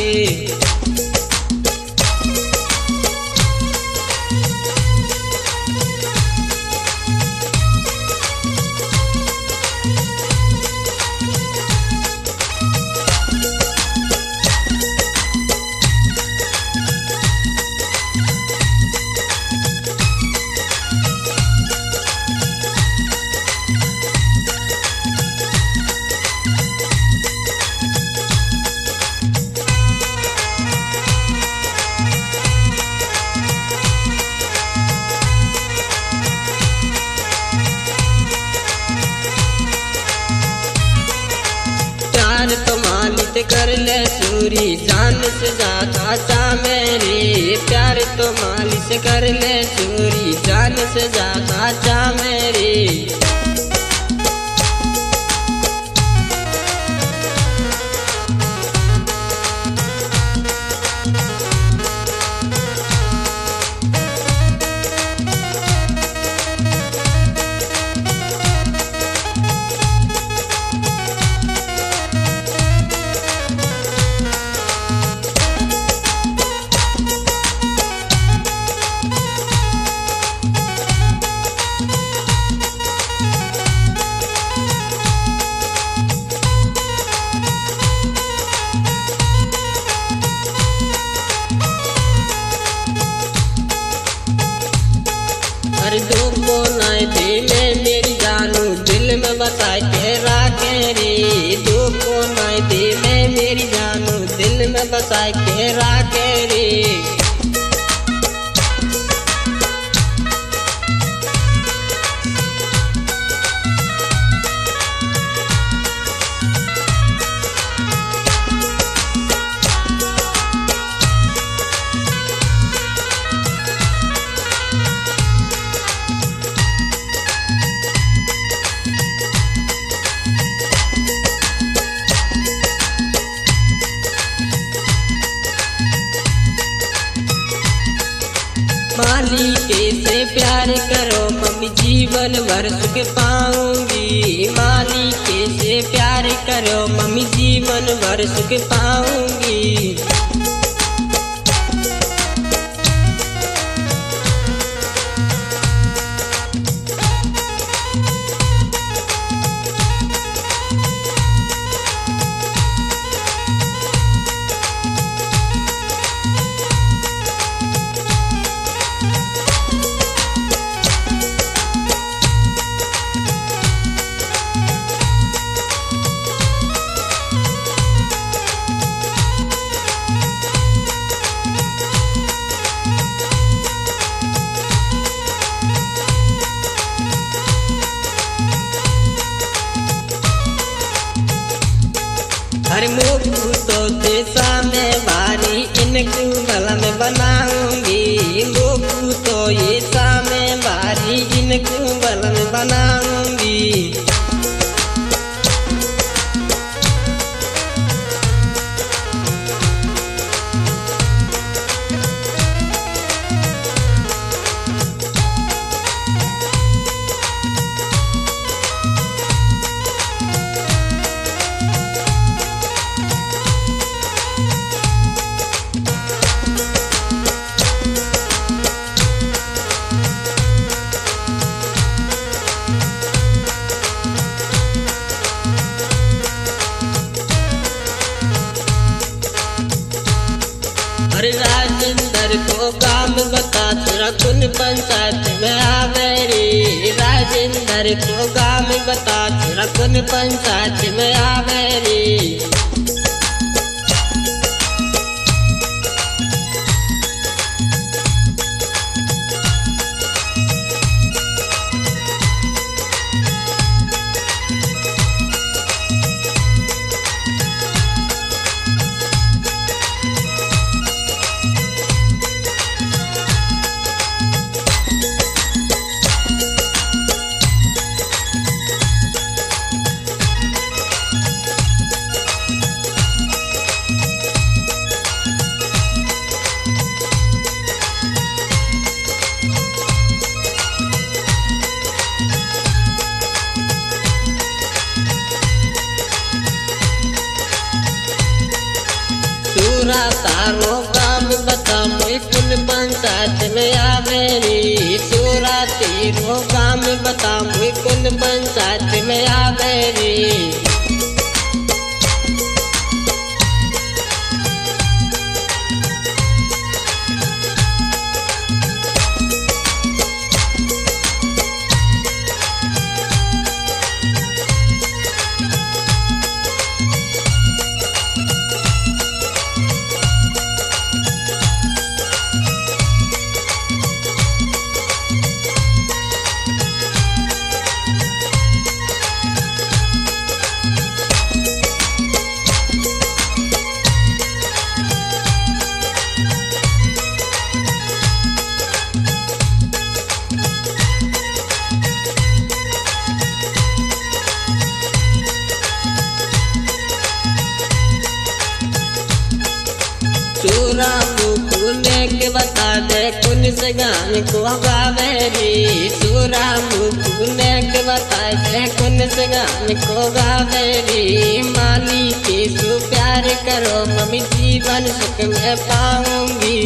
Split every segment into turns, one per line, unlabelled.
तो मालिक कर ले चोरी जान से ज्यादा चा मेरी। प्यार तो मालिक कर ले चोरी जान से ज्यादा चा मेरी। दो कोनाए दिल में मेरी जानू दिल में बसा के राखे रे। दो कोनाए दिल में मेरी जानू दिल में बसा के राखे रे। मालिक से प्यार करो मम्मी जीवन भर सुख पाऊंगी। मालिक से प्यार करो मम्मी जीवन भर सुख पाऊंगी। अरे मोकू तो देशा में भारी इनको गला में बनाऊंगी। मोकू तो ये में भारी इनको गला में बनाऊंगी। अरे राजेंद्र को काम बता तेरा कुन पंचायत में आवे रे। राजेंद्र को काम बता तेरा कुन पंचायत में आवे रे। सूरा तारो काम बता मुई कुन पंचायत में आवे रे। सूरा तेरो काम बता मुई कुन पंचायत में आवे रे। सूरा मुकुने के बता दे कुन से गान को गावे रे। सूरा मुकुने के बता दे कुन से गान को गावे रे। माली के सु प्यार करो मम्मी जीवन सुख में पाऊंगी।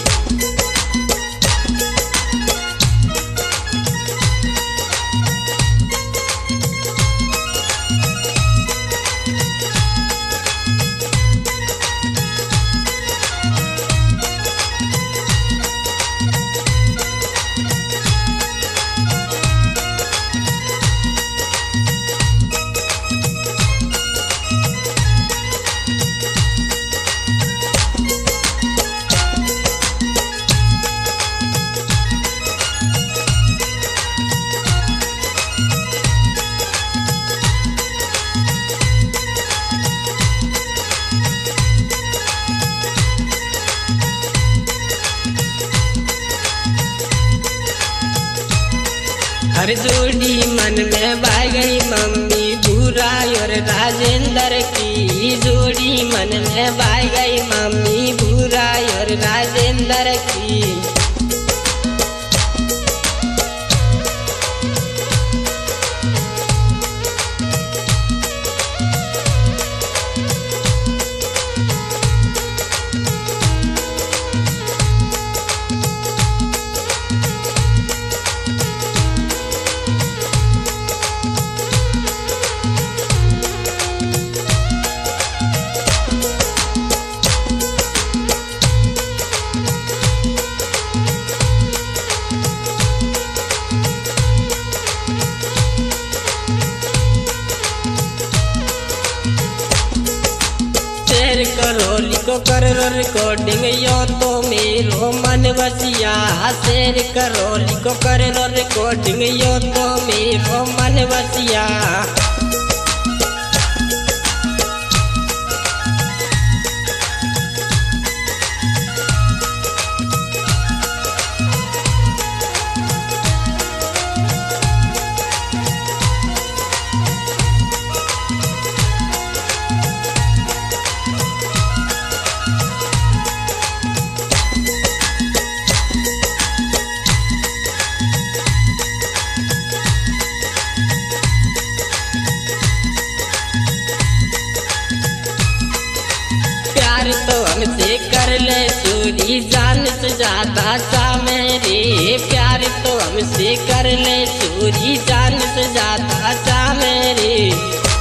हर जोड़ी मन में बाई गई मम्मी बुरा और राजेंद्र की। जोड़ी मन में बाई गई मम्मी बुरा और राजेंद्र की। करोली को कर रिकॉर्डिंग यो तो मेरो मन बसिया। शेर करोली को कर रिकॉर्डिंग यो तो मेरो मन बसिया। तो हमसे कर ले चोरी जान से ज्यादा चा मेरे। प्यार तो हमसे कर ले चोरी जान से ज्यादा चा मेरे।